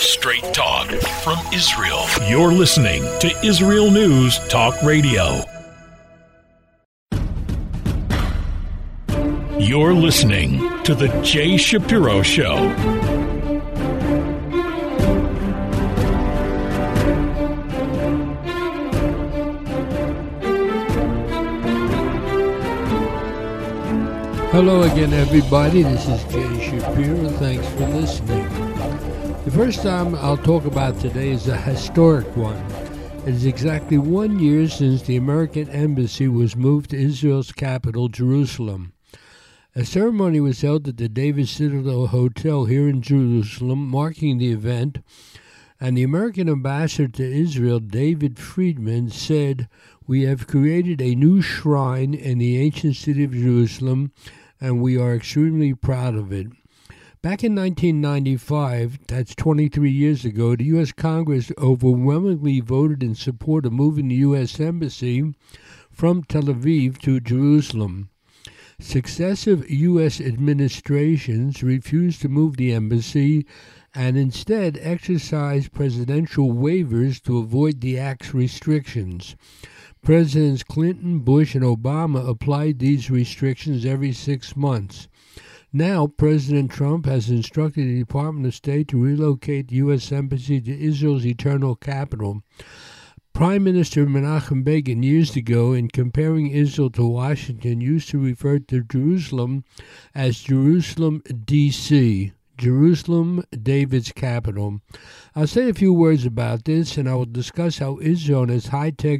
Straight talk from Israel. You're listening to Israel News Talk Radio. You're listening to The Jay Shapiro Show. Hello again, everybody. This is Jay Shapiro. Thanks for listening. The first time I'll talk about today is a historic one. It is exactly 1 year since the American embassy was moved to Israel's capital, Jerusalem. A ceremony was held at the David Citadel Hotel here in Jerusalem, marking the event, and the American ambassador to Israel, David Friedman, said, "We have created a new shrine in the ancient city of Jerusalem, and we are extremely proud of it." Back in 1995, that's 23 years ago, the U.S. Congress overwhelmingly voted in support of moving the U.S. Embassy from Tel Aviv to Jerusalem. Successive U.S. administrations refused to move the embassy and instead exercised presidential waivers to avoid the act's restrictions. Presidents Clinton, Bush, and Obama applied these restrictions every 6 months. Now, President Trump has instructed the Department of State to relocate the U.S. Embassy to Israel's eternal capital. Prime Minister Menachem Begin years ago, in comparing Israel to Washington, used to refer to Jerusalem as Jerusalem, D.C., Jerusalem, David's capital. I'll say a few words about this, and I will discuss how Israel and its high-tech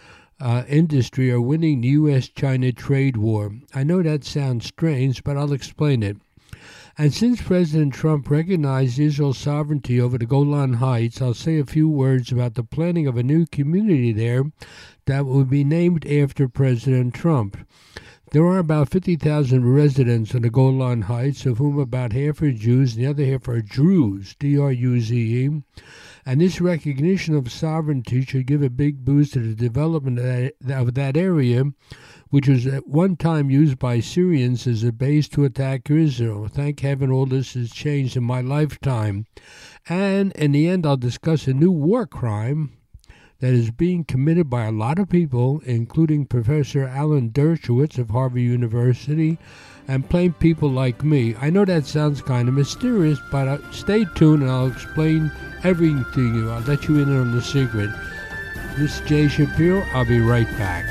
industry are winning the U.S.-China trade war. I know that sounds strange, but I'll explain it. And since President Trump recognized Israel's sovereignty over the Golan Heights, I'll say a few words about the planning of a new community there that will be named after President Trump. There are about 50,000 residents on the Golan Heights, of whom about half are Jews and the other half are Druze, D-R-U-Z-E. And this recognition of sovereignty should give a big boost to the development of that area, which was at one time used by Syrians as a base to attack Israel. Thank heaven all this has changed in my lifetime. And in the end, I'll discuss a new war crime that is being committed by a lot of people, including Professor Alan Dershowitz of Harvard University, and plain people like me. I know that sounds kind of mysterious, but stay tuned and I'll explain everything to you. I'll let you in on the secret. This is Jay Shapiro. I'll be right back.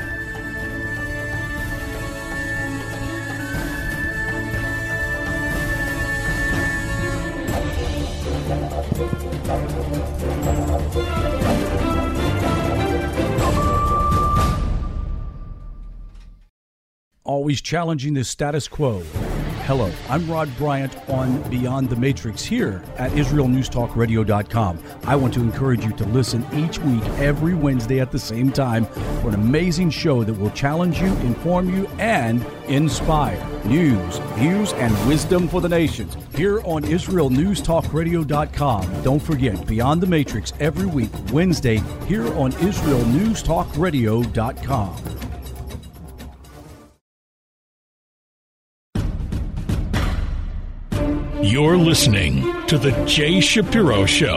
Always challenging the status quo. Hello, I'm Rod Bryant on Beyond the Matrix here at IsraelNewsTalkRadio.com. I want to encourage you to listen each week, every Wednesday at the same time, for an amazing show that will challenge you, inform you, and inspire. News, views, and wisdom for the nations here on IsraelNewsTalkRadio.com. Don't forget, Beyond the Matrix every week, Wednesday, here on IsraelNewsTalkRadio.com. You're listening to The Jay Shapiro Show.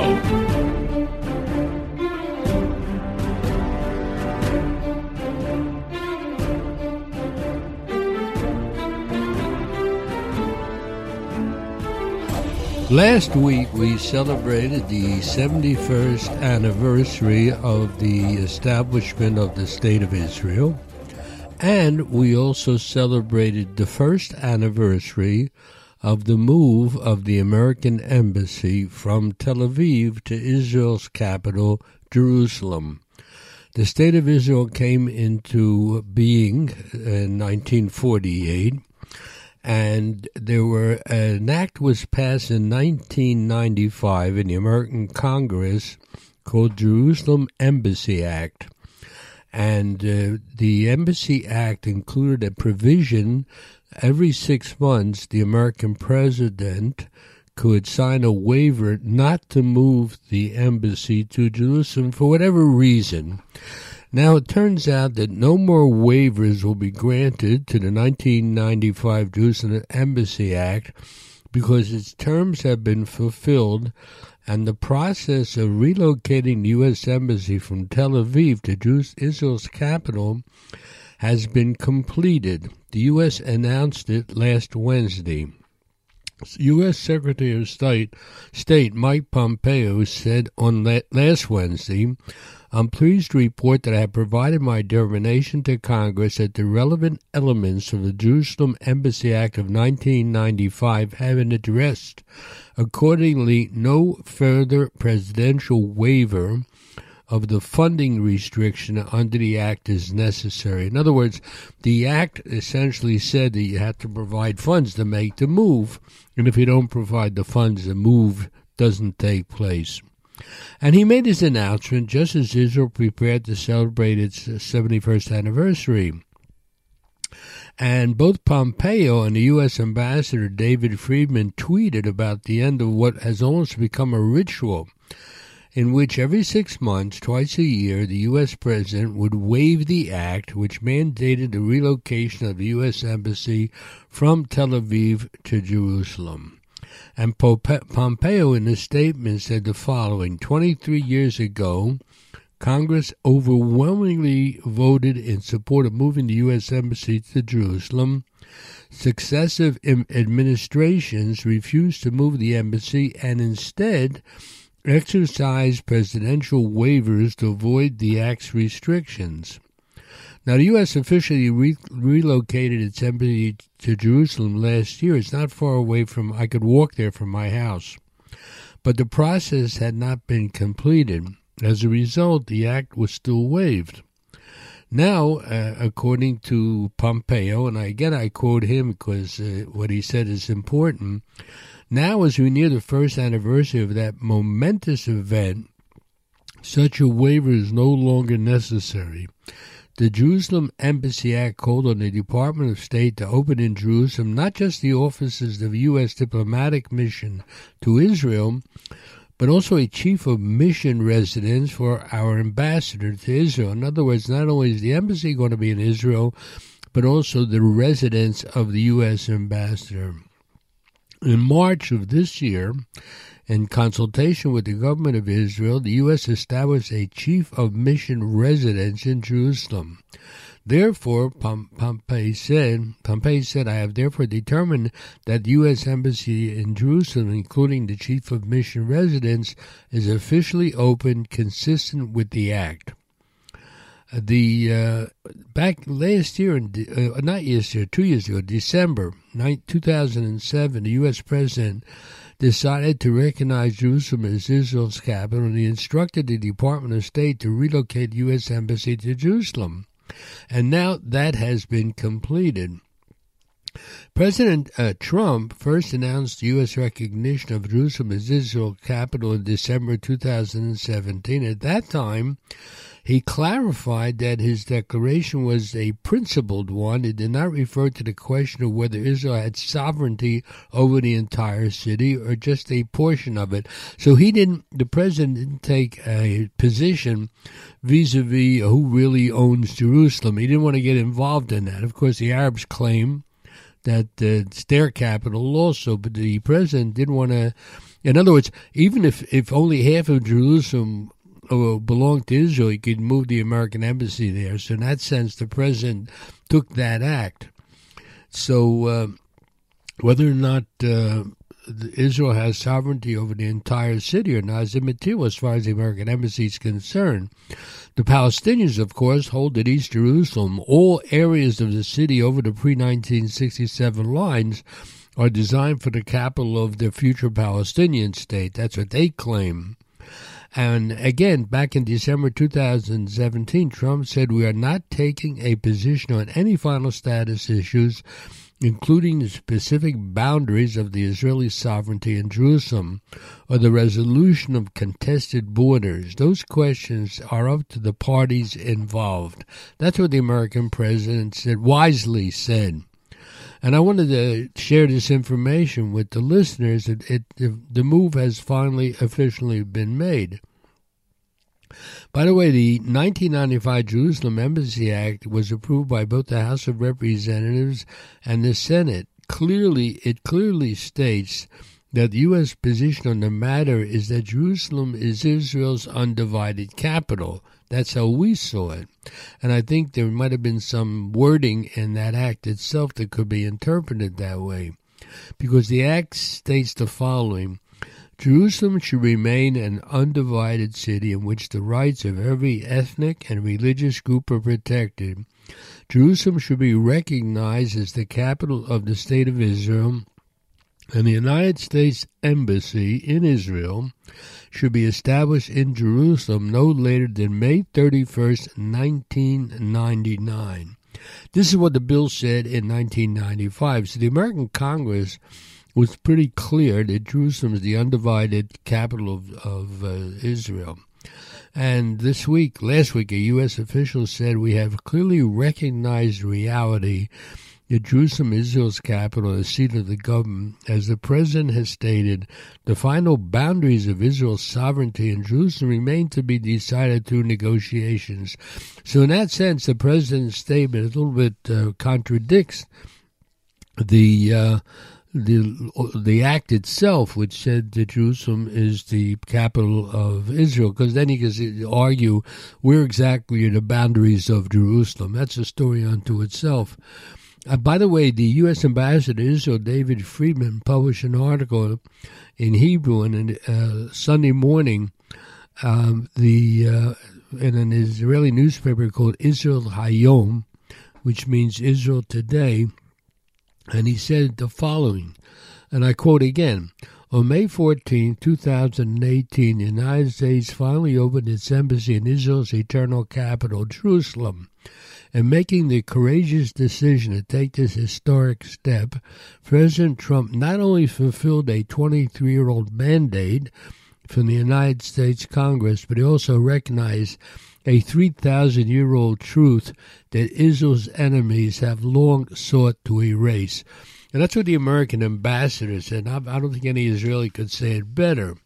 Last week, we celebrated the 71st anniversary of the establishment of the State of Israel, and we also celebrated the first anniversary of the move of the American Embassy from Tel Aviv to Israel's capital, Jerusalem. The State of Israel came into being in 1948, and an act was passed in 1995 in the American Congress called Jerusalem Embassy Act. And the Embassy Act included a provision every 6 months the American president could sign a waiver not to move the embassy to Jerusalem for whatever reason. Now, it turns out that no more waivers will be granted to the 1995 Jerusalem Embassy Act because its terms have been fulfilled and the process of relocating the U.S. Embassy from Tel Aviv to Israel's capital has been completed. The U.S. announced it last Wednesday. U.S. Secretary of State Mike Pompeo said on last Wednesday, "I'm pleased to report that I have provided my determination to Congress that the relevant elements of the Jerusalem Embassy Act of 1995 have been addressed. Accordingly, no further presidential waiver of the funding restriction under the Act is necessary." In other words, the Act essentially said that you had to provide funds to make the move, and if you don't provide the funds, the move doesn't take place. And he made his announcement just as Israel prepared to celebrate its 71st anniversary. And both Pompeo and the U.S. Ambassador David Friedman tweeted about the end of what has almost become a ritual, in which every 6 months, twice a year, the U.S. President would waive the act which mandated the relocation of the U.S. Embassy from Tel Aviv to Jerusalem. And Pompeo, in a statement, said the following: 23 years ago, Congress overwhelmingly voted in support of moving the U.S. Embassy to Jerusalem. Successive administrations refused to move the embassy and instead exercised presidential waivers to avoid the act's restrictions. Now, the U.S. officially relocated its embassy to Jerusalem last year. It's not far away from, I could walk there from my house. But the process had not been completed. As a result, the act was still waived. Now, according to Pompeo, and I quote him because what he said is important, now as we near the first anniversary of that momentous event, such a waiver is no longer necessary. The Jerusalem Embassy Act called on the Department of State to open in Jerusalem not just the offices of the U.S. diplomatic mission to Israel, but also a chief of mission residence for our ambassador to Israel. In other words, not only is the embassy going to be in Israel, but also the residence of the U.S. ambassador. In March of this year, in consultation with the government of Israel, the U.S. established a chief of mission residence in Jerusalem. Therefore, Pompeo said, "I have therefore determined that the U.S. Embassy in Jerusalem, including the chief of mission residence, is officially open, consistent with the act." Back last year, 2 years ago, December 2007, the U.S. President decided to recognize Jerusalem as Israel's capital, and he instructed the Department of State to relocate the U.S. Embassy to Jerusalem. And now that has been completed. President Trump first announced U.S. recognition of Jerusalem as Israel's capital in December 2017. At that time, he clarified that his declaration was a principled one. It did not refer to the question of whether Israel had sovereignty over the entire city or just a portion of it. So the president didn't take a position vis-a-vis who really owns Jerusalem. He didn't want to get involved in that. Of course, the Arabs claim that it's their capital also, but the president didn't want to. In other words, even if only half of Jerusalem belonged to Israel, he could move the American embassy there. So in that sense, the president took that act. So whether or not Israel has sovereignty over the entire city or not is immaterial as far as the American embassy is concerned. The Palestinians, of course, hold that East Jerusalem, all areas of the city over the pre-1967 lines, are designed for the capital of the future Palestinian state. That's what they claim. And again, back in December 2017, Trump said, "We are not taking a position on any final status issues, including the specific boundaries of the Israeli sovereignty in Jerusalem or the resolution of contested borders. Those questions are up to the parties involved." That's what the American president wisely said. And I wanted to share this information with the listeners. The move has finally officially been made. By the way, the 1995 Jerusalem Embassy Act was approved by both the House of Representatives and the Senate. clearly states that the U.S. position on the matter is that Jerusalem is Israel's undivided capital. That's how we saw it. And I think there might have been some wording in that act itself that could be interpreted that way, because the act states the following: Jerusalem should remain an undivided city in which the rights of every ethnic and religious group are protected. Jerusalem should be recognized as the capital of the State of Israel, and the United States Embassy in Israel should be established in Jerusalem no later than May 31st, 1999. This is what the bill said in 1995. So the American Congress was pretty clear that Jerusalem is the undivided capital of Israel. And last week, a U.S. official said we have clearly recognized reality that Jerusalem is Israel's capital and the seat of the government. As the president has stated, the final boundaries of Israel's sovereignty in Jerusalem remain to be decided through negotiations. So in that sense, the president's statement a little bit contradicts the act itself, which said that Jerusalem is the capital of Israel, because then he can argue where exactly are the boundaries of Jerusalem. That's a story unto itself. By the way, the U.S. Ambassador to Israel, David Friedman, published an article in Hebrew on Sunday morning in an Israeli newspaper called Israel Hayom, which means Israel Today, and he said the following, and I quote again: on May 14, 2018, the United States finally opened its embassy in Israel's eternal capital, Jerusalem. In making the courageous decision to take this historic step, President Trump not only fulfilled a 23-year-old mandate from the United States Congress, but he also recognized a 3,000-year-old truth that Israel's enemies have long sought to erase. And that's what the American ambassador said. I don't think any Israeli could say it better.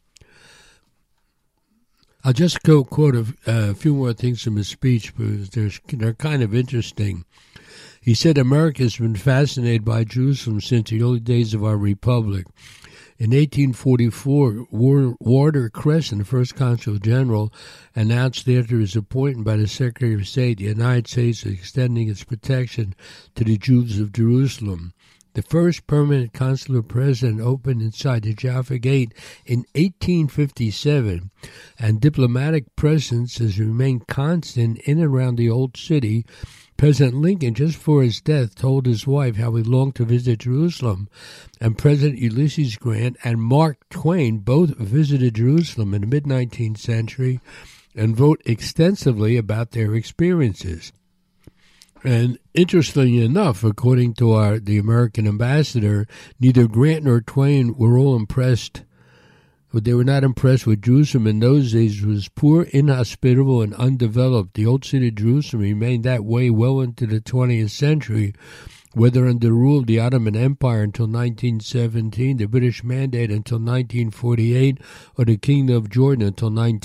I'll just quote a few more things from his speech because they're kind of interesting. He said, America has been fascinated by Jerusalem since the early days of our republic. In 1844, Warder Crescent, the first consul general, announced after his appointment by the Secretary of State, the United States is extending its protection to the Jews of Jerusalem. The first permanent consular president opened inside the Jaffa Gate in 1857, and diplomatic presence has remained constant in and around the Old City. President Lincoln, just before his death, told his wife how he longed to visit Jerusalem, and President Ulysses Grant and Mark Twain both visited Jerusalem in the mid-19th century and wrote extensively about their experiences. And interestingly enough, according to the American ambassador, neither Grant nor Twain were all impressed. They were not impressed with Jerusalem in those days. It was poor, inhospitable, and undeveloped. The old city of Jerusalem remained that way well into the 20th century, whether under the rule of the Ottoman Empire until 1917, the British Mandate until 1948, or the Kingdom of Jordan until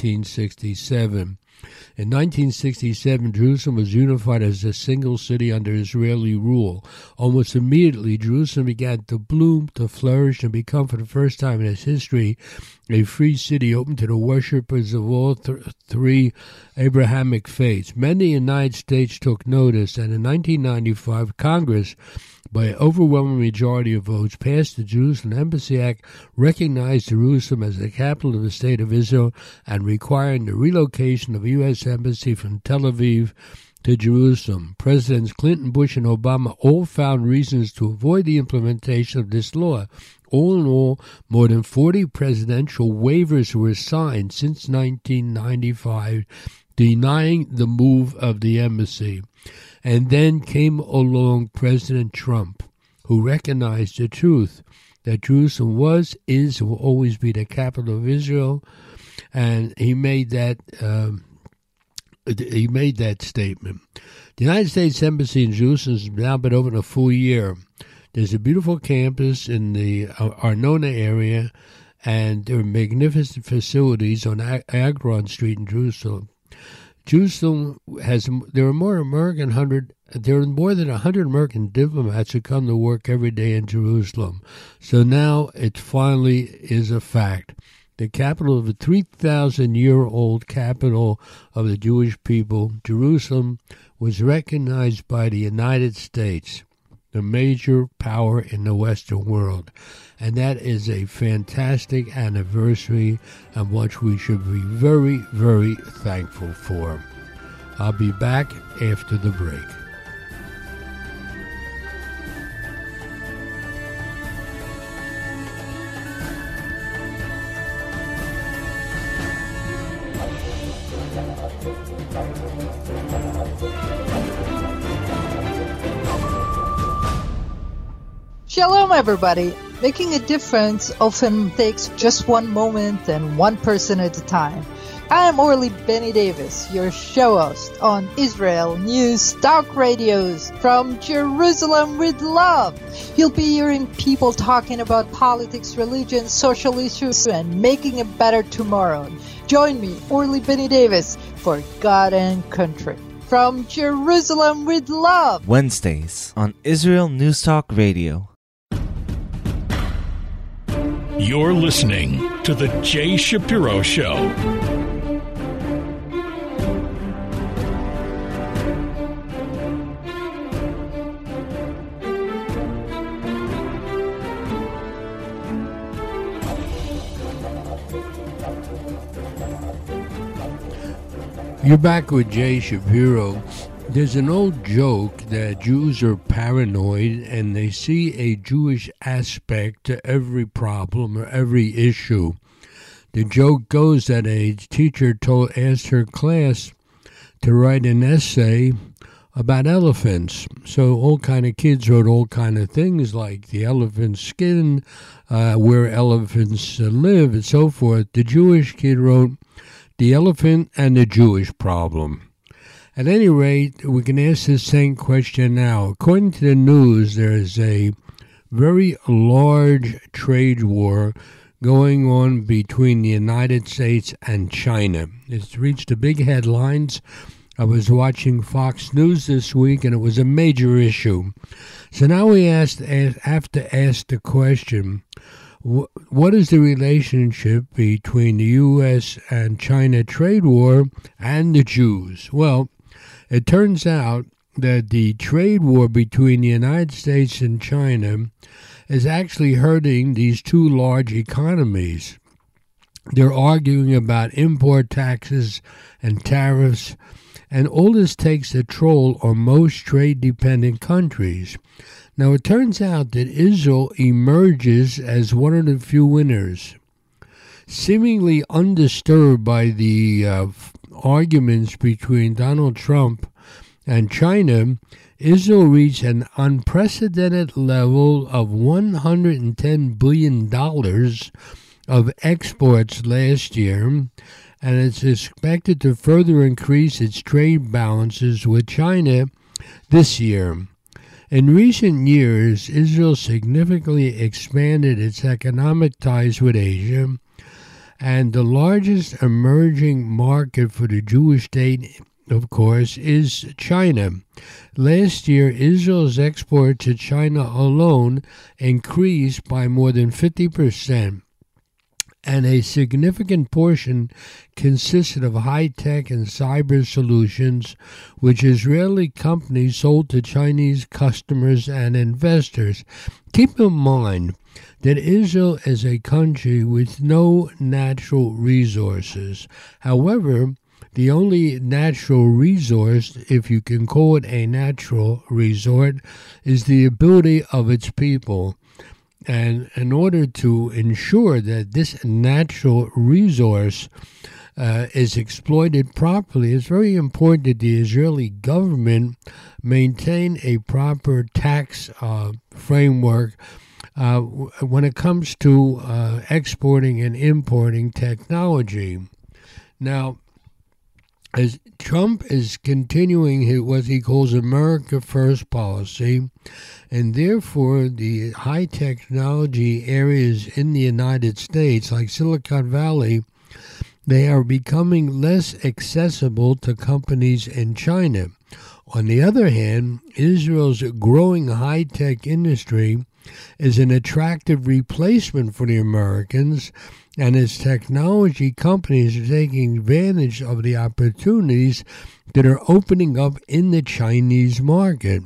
1967. In 1967, Jerusalem was unified as a single city under Israeli rule. Almost immediately, Jerusalem began to bloom, to flourish, and become, for the first time in its history, a free city open to the worshippers of all three Abrahamic faiths. Many in the United States took notice, and in 1995, Congress, by an overwhelming majority of votes, passed the Jerusalem Embassy Act, recognized Jerusalem as the capital of the State of Israel, and requiring the relocation of a U.S. embassy from Tel Aviv to Jerusalem. Presidents Clinton, Bush, and Obama all found reasons to avoid the implementation of this law. All in all, more than 40 presidential waivers were signed since 1995, denying the move of the embassy. And then came along President Trump, who recognized the truth that Jerusalem was, is, and will always be the capital of Israel, and he made that statement. The United States Embassy in Jerusalem has now been open a full year. There's a beautiful campus in the Arnona area, and there are magnificent facilities on Agron Street in Jerusalem. Jerusalem there are more than 100 American diplomats who come to work every day in Jerusalem. So now it finally is a fact. The capital of the 3,000-year-old capital of the Jewish people, Jerusalem, was recognized by the United States, the major power in the Western world. And that is a fantastic anniversary and which we should be very, very thankful for. I'll be back after the break. Shalom, everybody. Making a difference often takes just one moment and one person at a time. I am Orly Benny Davis, your show host on Israel News Talk Radios from Jerusalem with Love. You'll be hearing people talking about politics, religion, social issues, and making a better tomorrow. Join me, Orly Benny Davis, for God and Country. From Jerusalem with Love. Wednesdays on Israel News Talk Radio. You're listening to The Jay Shapiro Show. You're back with Jay Shapiro. There's an old joke that Jews are paranoid and they see a Jewish aspect to every problem or every issue. The joke goes that a teacher asked her class to write an essay about elephants. So all kind of kids wrote all kind of things like the elephant skin, where elephants live, and so forth. The Jewish kid wrote the elephant and the Jewish problem. At any rate, we can ask the same question now. According to the news, there is a very large trade war going on between the United States and China. It's reached the big headlines. I was watching Fox News this week, and it was a major issue. So now we have to ask the question, what is the relationship between the U.S. and China trade war and the Jews? Well, it turns out that the trade war between the United States and China is actually hurting these two large economies. They're arguing about import taxes and tariffs, and all this takes a toll on most trade-dependent countries. Now, it turns out that Israel emerges as one of the few winners. Seemingly undisturbed by the arguments between Donald Trump and China, Israel reached an unprecedented level of $110 billion of exports last year, and it's expected to further increase its trade balances with China this year. In recent years, Israel significantly expanded its economic ties with Asia, and the largest emerging market for the Jewish state, of course, is China. Last year, Israel's export to China alone increased by more than 50%, and a significant portion consisted of high-tech and cyber solutions, which Israeli companies sold to Chinese customers and investors. Keep in mind that Israel is a country with no natural resources. However, the only natural resource, if you can call it a natural resource, is the ability of its people. And in order to ensure that this natural resource is exploited properly, it's very important that the Israeli government maintain a proper tax framework when it comes to exporting and importing technology. Now, as Trump is continuing what he calls America First policy, and therefore the high technology areas in the United States, like Silicon Valley, they are becoming less accessible to companies in China. On the other hand, Israel's growing high-tech industry is an attractive replacement for the Americans, and its technology companies are taking advantage of the opportunities that are opening up in the Chinese market.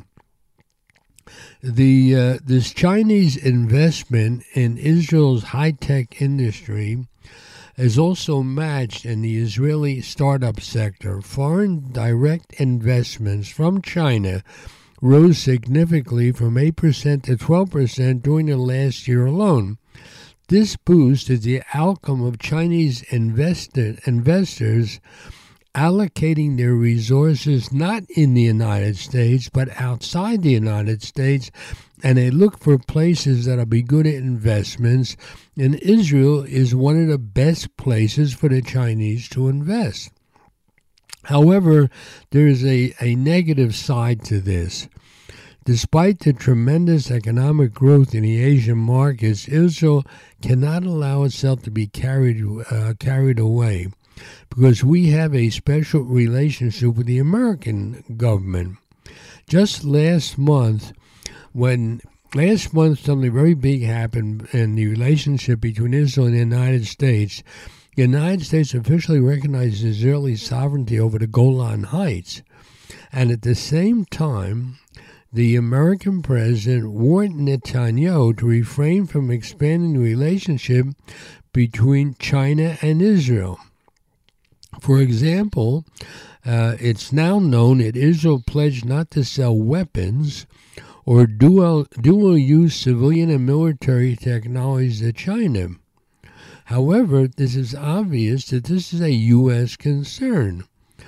This Chinese investment in Israel's high-tech industry is also matched in the Israeli startup sector. Foreign direct investments from China rose significantly from 8% to 12% during the last year alone. This boost is the outcome of Chinese investors allocating their resources not in the United States but outside the United States, and they look for places that'll be good at investments, and Israel is one of the best places for the Chinese to invest. However, there is a negative side to this. Despite the tremendous economic growth in the Asian markets, Israel cannot allow itself to be carried away, because we have a special relationship with the American government. Just last month, something very big happened in the relationship between Israel and the United States. The United States officially recognized Israeli sovereignty over the Golan Heights. And at the same time, the American president warned Netanyahu to refrain from expanding the relationship between China and Israel. For example, it's now known that Israel pledged not to sell weapons or dual-use civilian and military technologies to China. However, this is obvious that this is a U.S. concern.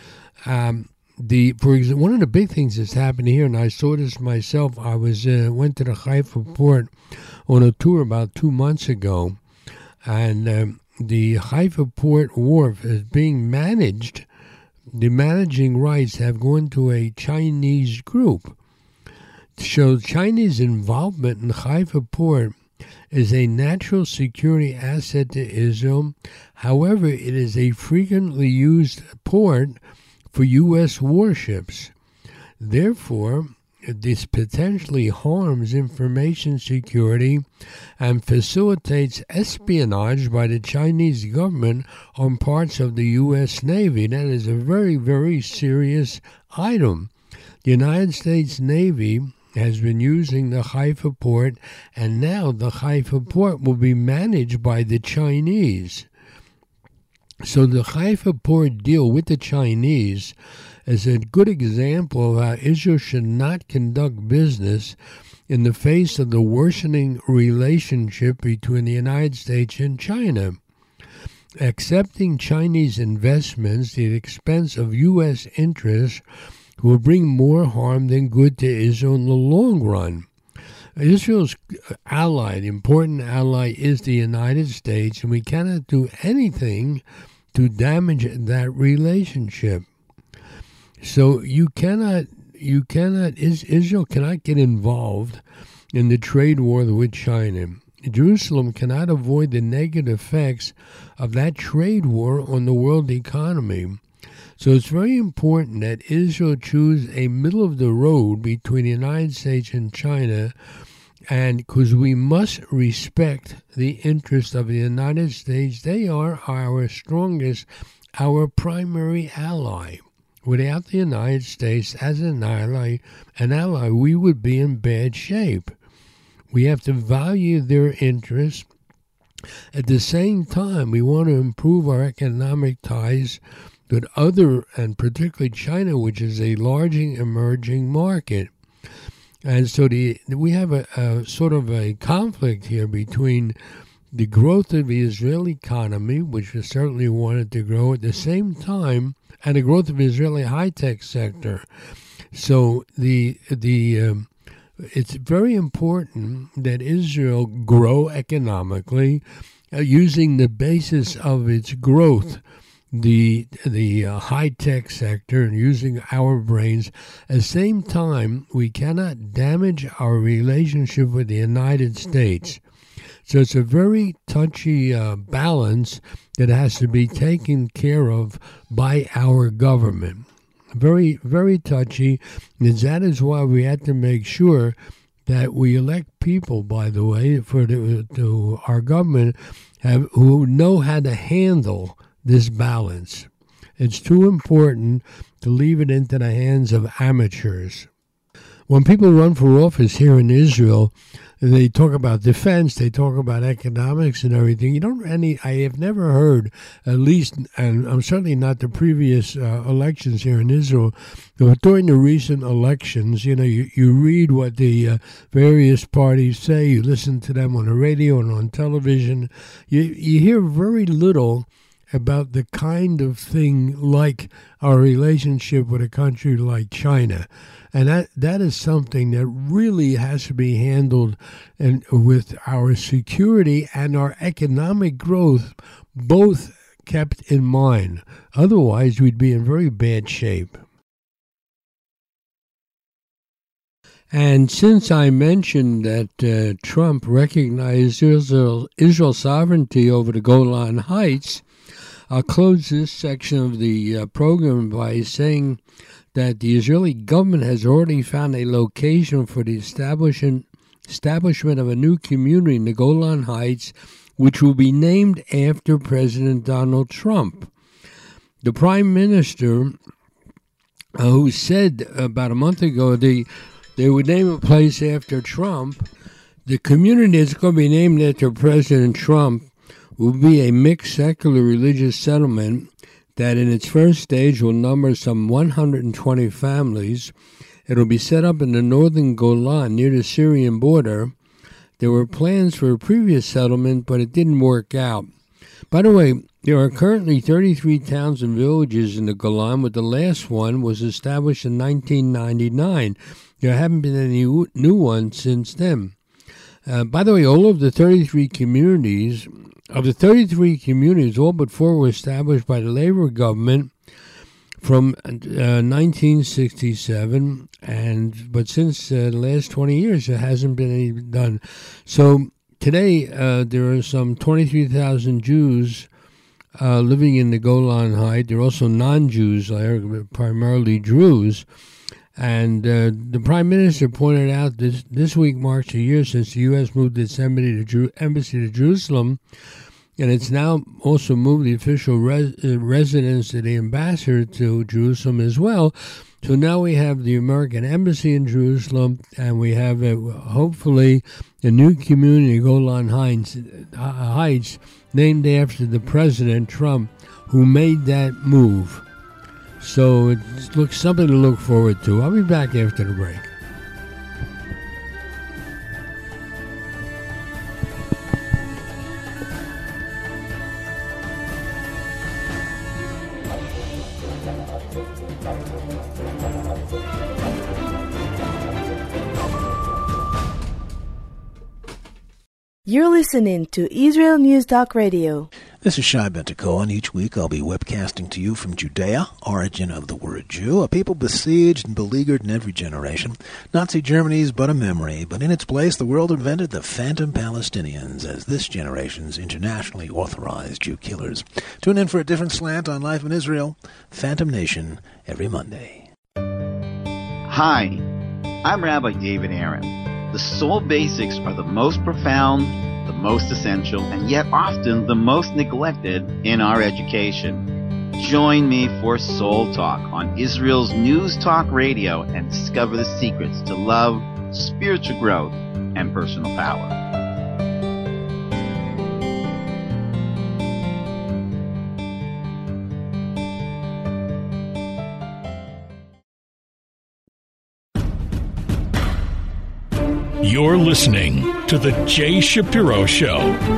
For example, one of the big things that's happened here, and I saw this myself, I went to the Haifa port on a tour about 2 months ago, and the Haifa port wharf is being managed. The managing rights have gone to a Chinese group. So Chinese involvement in Haifa port is a natural security asset to Israel. However, it is a frequently used port for U.S. warships. Therefore, this potentially harms information security and facilitates espionage by the Chinese government on parts of the U.S. Navy. That is a very, very serious item. The United States Navy has been using the Haifa port, and now the Haifa port will be managed by the Chinese. So the Haifa port deal with the Chinese is a good example of how Israel should not conduct business in the face of the worsening relationship between the United States and China. Accepting Chinese investments at the expense of U.S. interests will bring more harm than good to Israel in the long run. Israel's important ally, is the United States, and we cannot do anything to damage that relationship. So Israel cannot get involved in the trade war with China. Jerusalem cannot avoid the negative effects of that trade war on the world economy. So it's very important that Israel choose a middle of the road between the United States and China, and because we must respect the interest of the United States. They are our strongest, our primary ally. Without the United States as an ally, we would be in bad shape. We have to value their interests. At the same time, we want to improve our economic ties with other, and particularly China, which is a large emerging market. And so we have a sort of a conflict here between the growth of the Israeli economy, which we certainly wanted to grow at the same time, and the growth of the Israeli high-tech sector. So it's very important that Israel grow economically using the basis of its growth, the high-tech sector, and using our brains. At the same time, we cannot damage our relationship with the United States. So it's a very touchy balance that has to be taken care of by our government. Very, very touchy. And that is why we have to make sure that we elect people, by the way, to our government who know how to handle this balance. It's too important to leave it into the hands of amateurs. When people run for office here in Israel, they talk about defense, they talk about economics and everything. I have never heard, at least, and I'm certainly not the previous elections here in Israel, but during the recent elections, you read what the various parties say, you listen to them on the radio and on television. You hear very little about the kind of thing like our relationship with a country like China. And that is something that really has to be handled, and with our security and our economic growth both kept in mind. Otherwise, we'd be in very bad shape. And since I mentioned that Trump recognized Israel's sovereignty over the Golan Heights, I'll close this section of the program by saying that the Israeli government has already found a location for the establishment of a new community in the Golan Heights, which will be named after President Donald Trump. The Prime Minister, who said about a month ago they would name a place after Trump, the community that's going to be named after President Trump will be a mixed secular religious settlement that in its first stage will number some 120 families. It will be set up in the northern Golan near the Syrian border. There were plans for a previous settlement, but it didn't work out. By the way, there are currently 33 towns and villages in the Golan, but the last one was established in 1999. There haven't been any new ones since then. By the way, all of the 33 communities, all but 4 were established by the Labour government from 1967, but since the last 20 years, there hasn't been any done. So today, there are some 23,000 Jews living in the Golan Heights. There are also non-Jews there, primarily Druze. And the Prime Minister pointed out this week marks a year since the U.S. moved its embassy to Jerusalem, and it's now also moved the official residence of the ambassador to Jerusalem as well. So now we have the American embassy in Jerusalem, and we have hopefully a new community, Golan Heights, named after the President Trump, who made that move. So it looks something to look forward to. I'll be back after the break. You're listening to Israel News Talk Radio. This is Shai Ben-Tekoa, and each week I'll be webcasting to you from Judea, origin of the word Jew, a people besieged and beleaguered in every generation. Nazi Germany's but a memory, but in its place the world invented the phantom Palestinians as this generation's internationally authorized Jew killers. Tune in for a different slant on life in Israel, Phantom Nation, every Monday. Hi, I'm Rabbi David Aaron. The soul basics are the most profound, the most essential, and yet often the most neglected in our education. Join me for Soul Talk on Israel's News Talk Radio and discover the secrets to love, spiritual growth, and personal power. You're listening to The Jay Shapiro Show.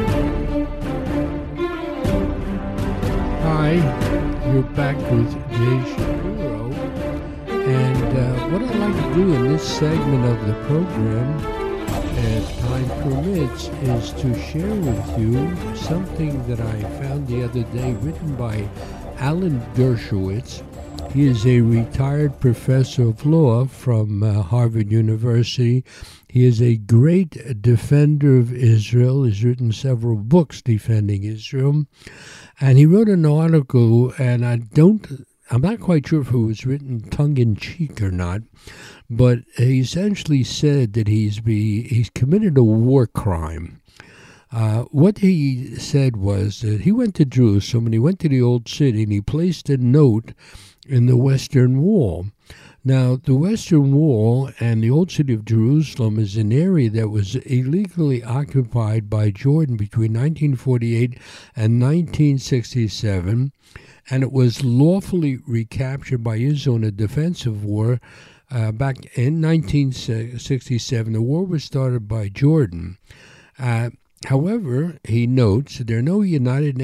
Hi, you're back with Jay Shapiro. And what I'd like to do in this segment of the program, if time permits, is to share with you something that I found the other day written by Alan Dershowitz. He is a retired professor of law from Harvard University. He is a great defender of Israel. He's written several books defending Israel. And he wrote an article, and I'm not quite sure if it was written tongue-in-cheek or not, but he essentially said that he's committed a war crime. What he said was that he went to Jerusalem, and he went to the Old City, and he placed a note in the Western Wall. Now, the Western Wall and the Old City of Jerusalem is an area that was illegally occupied by Jordan between 1948 and 1967, and it was lawfully recaptured by Israel in a defensive war back in 1967. The war was started by Jordan. However, he notes there are no United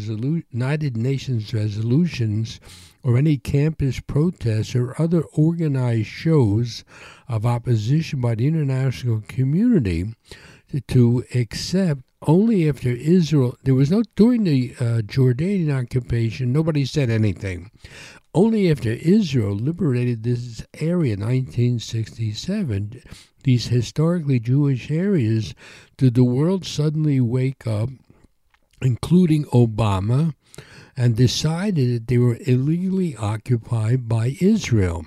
Nations resolutions or any campus protests or other organized shows of opposition by the international community to accept only after Israel. There was no, during the Jordanian occupation, nobody said anything. Only after Israel liberated this area in 1967, these historically Jewish areas, did the world suddenly wake up, including Obama, and decided that they were illegally occupied by Israel.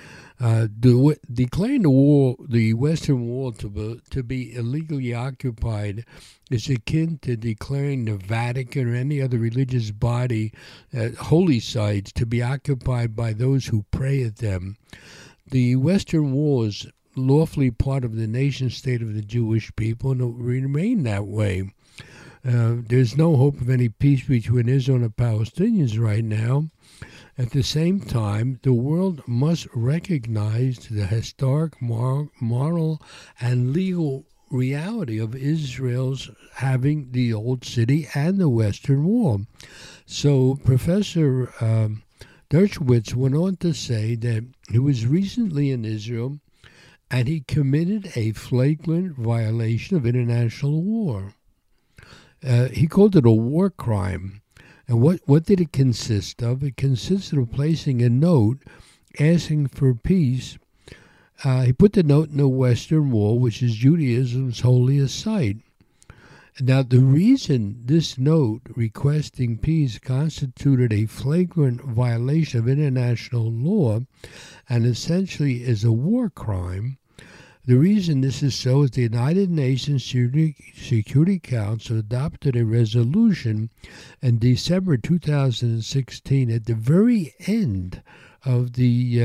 Declaring the Western Wall to be illegally occupied is akin to declaring the Vatican or any other religious body, holy sites, to be occupied by those who pray at them. The Western Wall is lawfully part of the nation state of the Jewish people, and it will remain that way. There's no hope of any peace between Israel and the Palestinians right now. At the same time, the world must recognize the historic, moral, and legal reality of Israel's having the Old City and the Western Wall. So Professor Dershowitz went on to say that he was recently in Israel and he committed a flagrant violation of international law. He called it a war crime. And what did it consist of? It consisted of placing a note asking for peace. He put the note in the Western Wall, which is Judaism's holiest site. Now, the reason this note requesting peace constituted a flagrant violation of international law and essentially is a war crime, the reason this is so is the United Nations Security Council adopted a resolution in December 2016 at the very end of the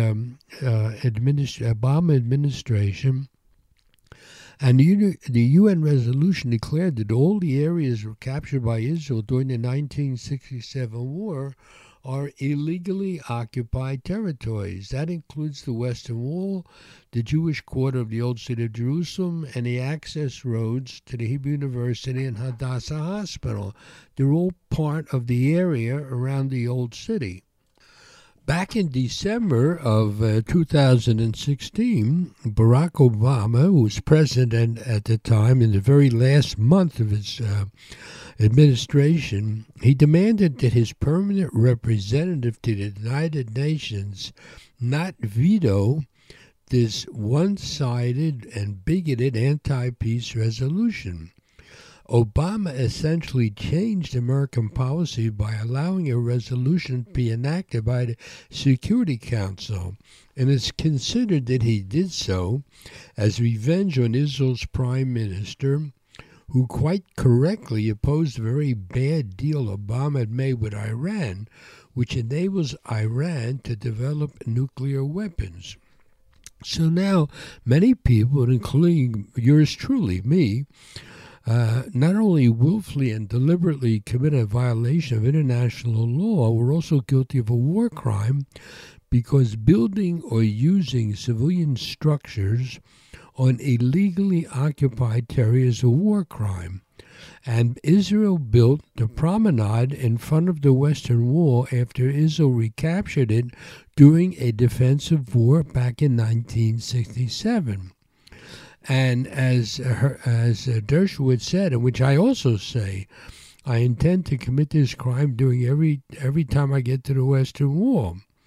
Obama administration. And the UN resolution declared that all the areas were captured by Israel during the 1967 war are illegally occupied territories. That includes the Western Wall, the Jewish quarter of the Old City of Jerusalem, and the access roads to the Hebrew University and Hadassah Hospital. They're all part of the area around the Old City. Back in December of 2016, Barack Obama, who was president at the time in the very last month of his administration, he demanded that his permanent representative to the United Nations not veto this one-sided and bigoted anti-peace resolution. Obama essentially changed American policy by allowing a resolution to be enacted by the Security Council, and it's considered that he did so as revenge on Israel's prime minister, who quite correctly opposed the very bad deal Obama had made with Iran, which enables Iran to develop nuclear weapons. So now many people, including yours truly, me, not only willfully and deliberately commit a violation of international law, we're also guilty of a war crime because building or using civilian structures on illegally occupied territory is a war crime. And Israel built the promenade in front of the Western Wall after Israel recaptured it during a defensive war back in 1967. And as Dershowitz said, and which I also say, I intend to commit this crime during every time I get to the Western Wall.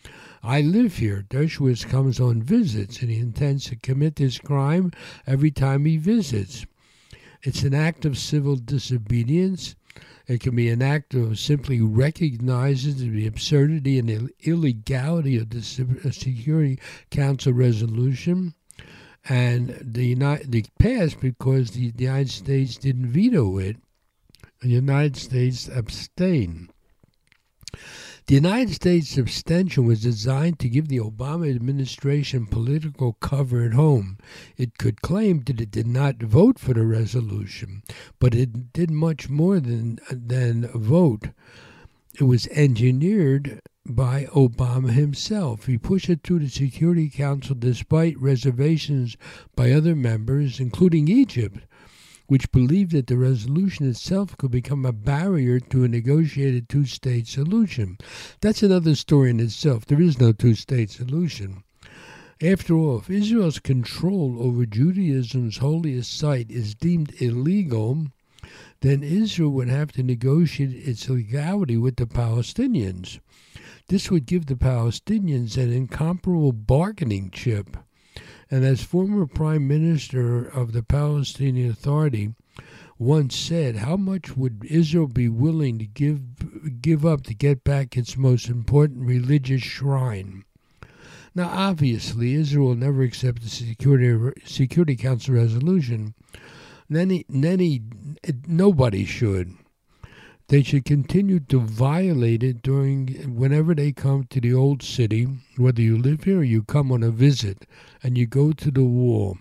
I live here. Dershowitz comes on visits, and he intends to commit this crime every time he visits. It's an act of civil disobedience. It can be an act of simply recognizing the absurdity and the illegality of the Security Council resolution. And the passed because the United States didn't veto it. The United States abstained. The United States abstention was designed to give the Obama administration political cover at home. It could claim that it did not vote for the resolution, but it did much more than vote. It was engineered by Obama himself. He pushed it through the Security Council despite reservations by other members, including Egypt, which believed that the resolution itself could become a barrier to a negotiated two-state solution. That's another story in itself. There is no two-state solution. After all, if Israel's control over Judaism's holiest site is deemed illegal, then Israel would have to negotiate its legality with the Palestinians. This would give the Palestinians an incomparable bargaining chip. And as former Prime Minister of the Palestinian Authority once said, how much would Israel be willing to give up to get back its most important religious shrine? Now, obviously, Israel will never accept the Security Council resolution. Nobody should. They should continue to violate it whenever they come to the old city, whether you live here or you come on a visit, and you go to the wall.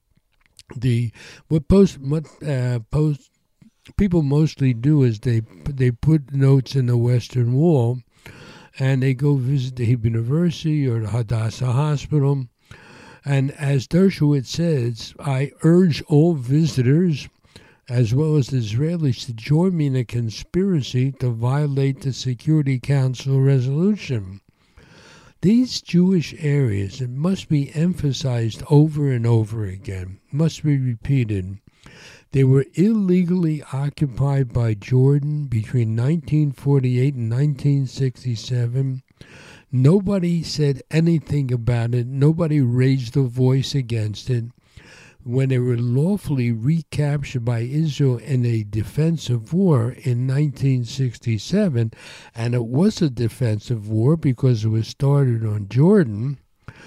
People mostly do is they put notes in the Western Wall, and they go visit the Hebrew University or the Hadassah Hospital. And as Dershowitz says, I urge all visitors, as well as the Israelis, to join me in a conspiracy to violate the Security Council resolution. These Jewish areas, it must be emphasized over and over again, must be repeated. They were illegally occupied by Jordan between 1948 and 1967. Nobody said anything about it. Nobody raised a voice against it. When they were lawfully recaptured by Israel in a defensive war in 1967, and it was a defensive war because it was started on Jordan,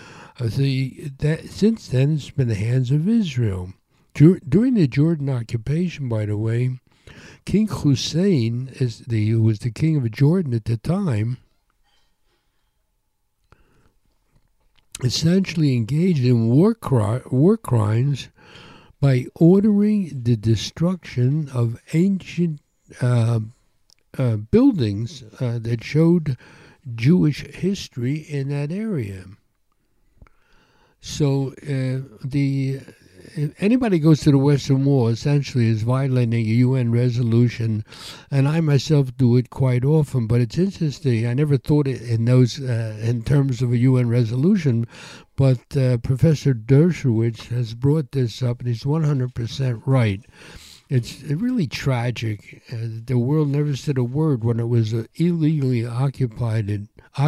since then it's been in the hands of Israel. During the Jordan occupation, by the way, King Hussein, who was the king of Jordan at the time, essentially engaged in war crimes by ordering the destruction of ancient buildings that showed Jewish history in that area. So anybody goes to the Western Wall essentially is violating a UN resolution, and I myself do it quite often. But it's interesting. I never thought it in those in terms of a UN resolution, but Professor Dershowitz has brought this up, and he's 100% right. It's really tragic. The world never said a word when it was illegally occupied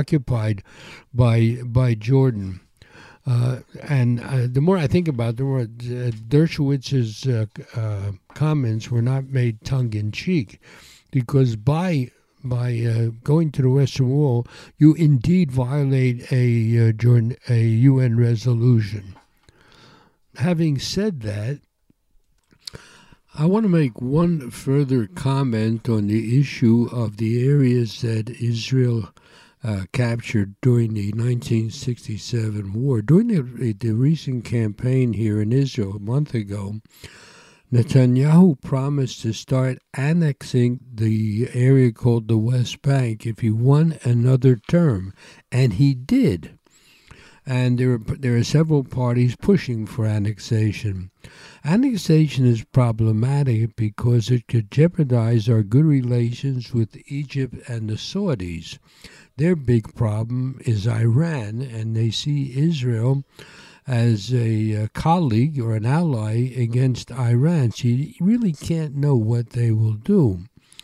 by Jordan. And the more I think about it, the more Dershowitz's comments were not made tongue-in-cheek, because by going to the Western Wall, you indeed violate a UN resolution. Having said that, I want to make one further comment on the issue of the areas that Israel captured during the 1967 war. During the recent campaign here in Israel a month ago, Netanyahu promised to start annexing the area called the West Bank if he won another term, and he did. And there are several parties pushing for annexation. Annexation is problematic because it could jeopardize our good relations with Egypt and the Saudis. Their big problem is Iran, and they see Israel as a colleague or an ally against Iran. So you really can't know what they will do.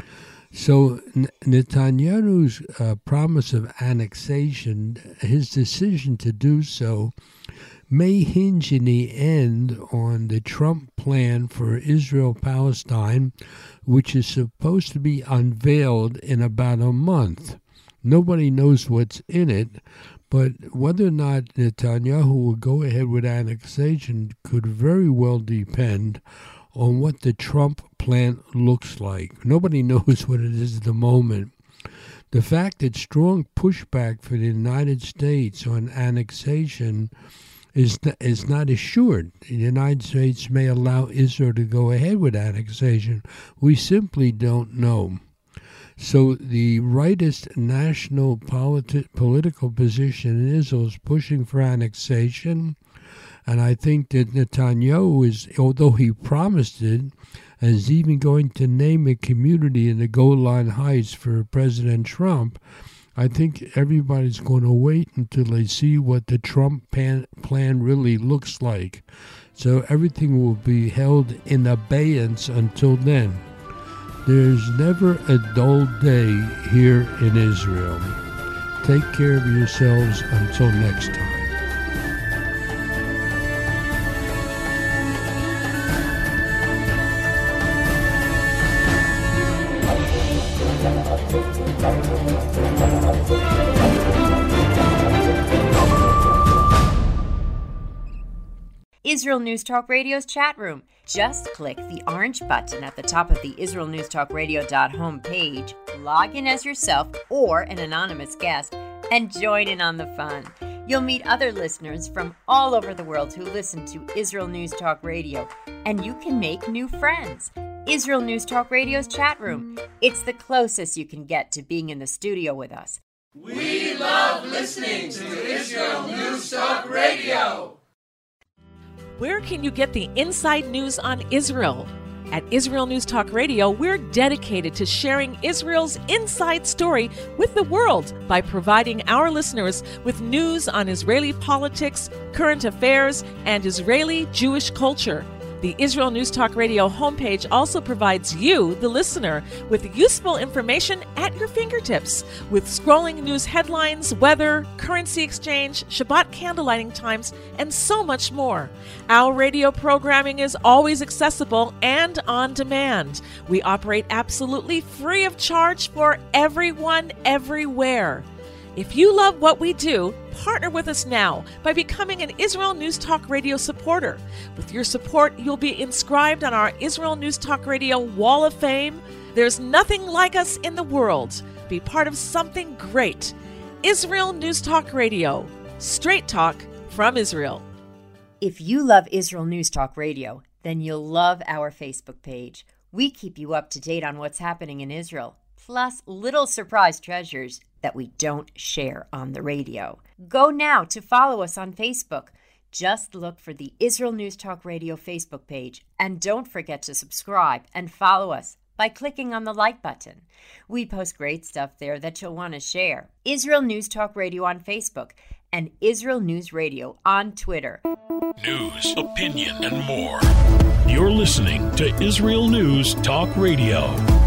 So Netanyahu's promise of annexation, his decision to do so, may hinge in the end on the Trump plan for Israel-Palestine, which is supposed to be unveiled in about a month. Nobody knows what's in it, but whether or not Netanyahu will go ahead with annexation could very well depend on what the Trump plan looks like. Nobody knows what it is at the moment. The fact that strong pushback for the United States on annexation is not assured. The United States may allow Israel to go ahead with annexation. We simply don't know. So the rightist national political position in Israel is pushing for annexation, and I think that Netanyahu is, although he promised it, is even going to name a community in the Golan Heights for President Trump. I think everybody's going to wait until they see what the Trump plan really looks like. So everything will be held in abeyance until then. There's never a dull day here in Israel. Take care of yourselves until next time. Israel News Talk Radio's chat room. Just click the orange button at the top of the IsraelNewsTalkRadio.home page, log in as yourself or an anonymous guest, and join in on the fun. You'll meet other listeners from all over the world who listen to Israel News Talk Radio, and you can make new friends. Israel News Talk Radio's chat room. It's the closest you can get to being in the studio with us. We love listening to Israel News Talk Radio. Where can you get the inside news on Israel? At Israel News Talk Radio, we're dedicated to sharing Israel's inside story with the world by providing our listeners with news on Israeli politics, current affairs, and Israeli Jewish culture. The Israel News Talk Radio homepage also provides you, the listener, with useful information at your fingertips, with scrolling news headlines, weather, currency exchange, Shabbat candlelighting times, and so much more. Our radio programming is always accessible and on demand. We operate absolutely free of charge for everyone, everywhere. If you love what we do, partner with us now by becoming an Israel News Talk Radio supporter. With your support, you'll be inscribed on our Israel News Talk Radio Wall of Fame. There's nothing like us in the world. Be part of something great. Israel News Talk Radio. Straight talk from Israel. If you love Israel News Talk Radio, then you'll love our Facebook page. We keep you up to date on what's happening in Israel, plus little surprise treasures that we don't share on the radio. Go now to follow us on Facebook. Just look for the Israel News Talk Radio Facebook page, and don't forget to subscribe and follow us by clicking on the like button. We post great stuff there that you'll want to share. Israel News Talk Radio on Facebook and Israel News Radio on Twitter. News, opinion, and more. You're listening to Israel News Talk Radio.